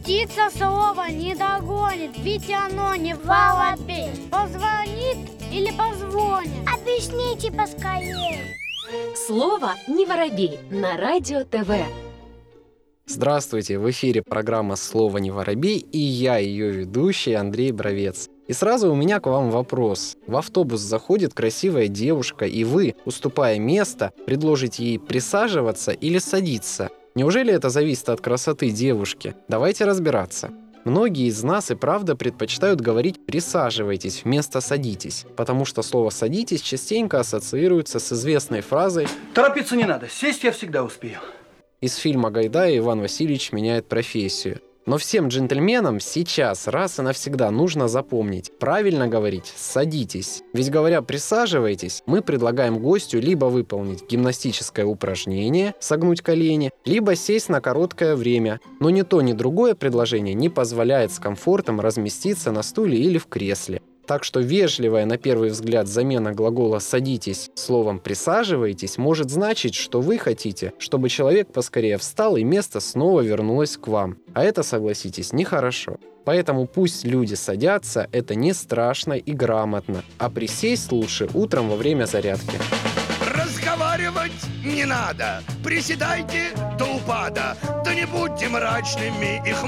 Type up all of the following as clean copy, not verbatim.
Птица слово не догонит, ведь оно не воробей. Позвонит или позвонит? Объясните поскорее. Слово «не воробей» на Радио ТВ. Здравствуйте, в эфире программа «Слово не воробей» и я, ее ведущий Андрей Бровец. И сразу у меня к вам вопрос. В автобус заходит красивая девушка, и вы, уступая место, предложите ей присаживаться или садиться. Неужели это зависит от красоты девушки? Давайте разбираться. Многие из нас и правда предпочитают говорить «присаживайтесь» вместо «садитесь», потому что слово «садитесь» частенько ассоциируется с известной фразой «Торопиться не надо, сесть я всегда успею». Из фильма Гайдая «Иван Васильевич меняет профессию». Но всем джентльменам сейчас раз и навсегда нужно запомнить, правильно говорить «садитесь». Ведь говоря «присаживайтесь», мы предлагаем гостю либо выполнить гимнастическое упражнение, согнуть колени, либо сесть на короткое время. Но ни то, ни другое предложение не позволяет с комфортом разместиться на стуле или в кресле. Так что вежливая на первый взгляд замена глагола «садитесь» словом «присаживайтесь» может значить, что вы хотите, чтобы человек поскорее встал и место снова вернулось к вам. А это, согласитесь, нехорошо. Поэтому пусть люди садятся, это не страшно и грамотно, а присесть лучше утром во время зарядки. Разговаривать не надо, приседайте до упада, да не будьте мрачными и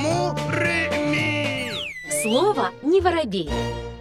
хмурыми. Слово «не воробей».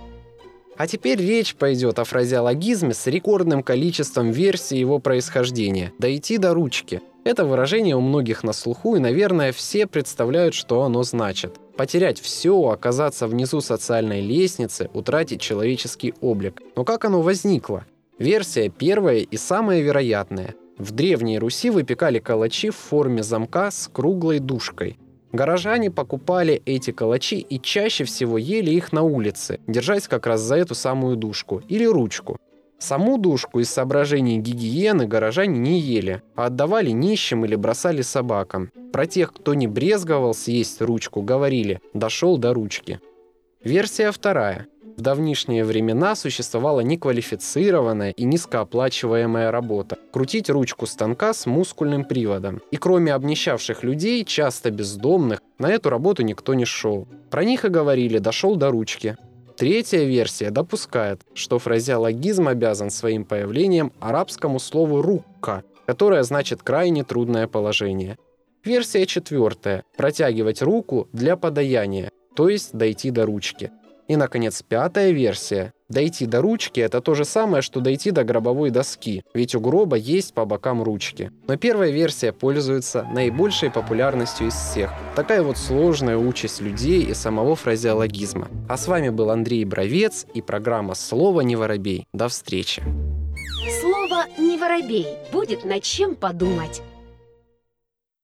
А теперь речь пойдет о фразеологизме с рекордным количеством версий его происхождения «дойти до ручки». Это выражение у многих на слуху, и, наверное, все представляют, что оно значит. Потерять все, оказаться внизу социальной лестницы, утратить человеческий облик. Но как оно возникло? Версия первая и самая вероятная. В Древней Руси выпекали калачи в форме замка с круглой дужкой. Горожане покупали эти калачи и чаще всего ели их на улице, держась как раз за эту самую дужку или ручку. Саму дужку из соображений гигиены горожане не ели, а отдавали нищим или бросали собакам. Про тех, кто не брезговал съесть ручку, говорили «дошел до ручки». Версия вторая. В давнишние времена существовала неквалифицированная и низкооплачиваемая работа – крутить ручку станка с мускульным приводом. И кроме обнищавших людей, часто бездомных, на эту работу никто не шел. Про них и говорили «дошел до ручки». Третья версия допускает, что фразеологизм обязан своим появлением арабскому слову «рукка», которое значит «крайне трудное положение». Версия четвертая – протягивать руку для подаяния, то есть дойти до ручки. И, наконец, пятая версия. Дойти до ручки – это то же самое, что дойти до гробовой доски, ведь у гроба есть по бокам ручки. Но первая версия пользуется наибольшей популярностью из всех. Такая вот сложная участь людей и самого фразеологизма. А с вами был Андрей Бровец и программа «Слово не воробей». До встречи. Слово «не воробей» будет над чем подумать.